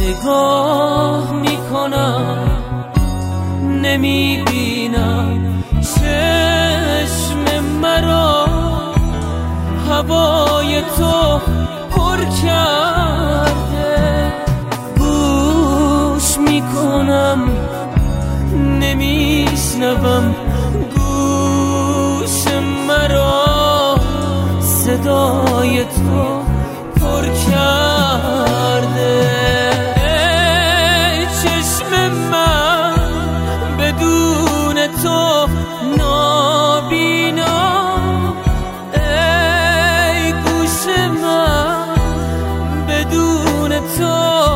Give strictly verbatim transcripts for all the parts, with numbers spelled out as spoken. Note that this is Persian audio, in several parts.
نگاه میکنم نمیبینم چشم مرا هوای تو پر کرده، گوش میکنم نمیشنوم گوش مرا صدای تو پر کرده. ای چشم من بدون تو نابینا، ای گوش من بدون تو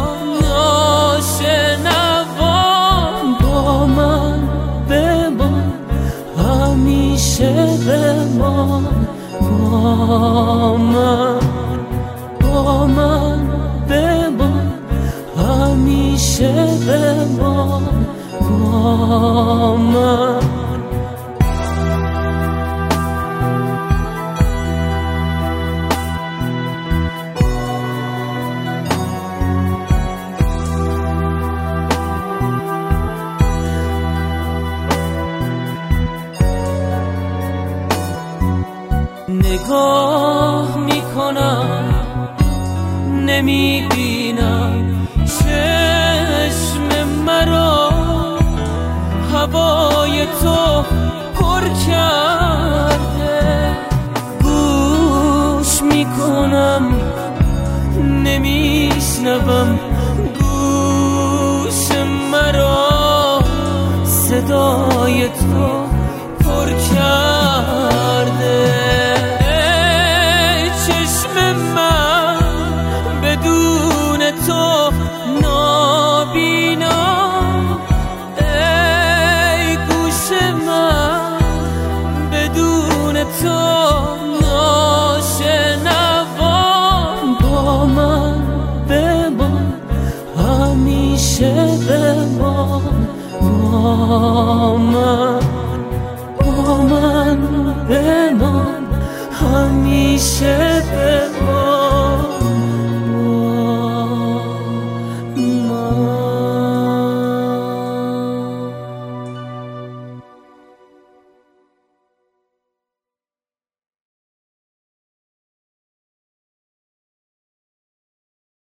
ناشنوا. با من بمان همیشه بمان، با من با من بمان همیشه بمان، با من. نگاه میکنم نمیبینم چشم مرا هوای تو پر کرده، گوش میکنم نمیشنوم گوش مرا صدای تو پر کرده. تو نابینا، ای گوش من بدون تو ناشنوا. با من بمان همیشه بمان، با من با من بمان همیشه بمان.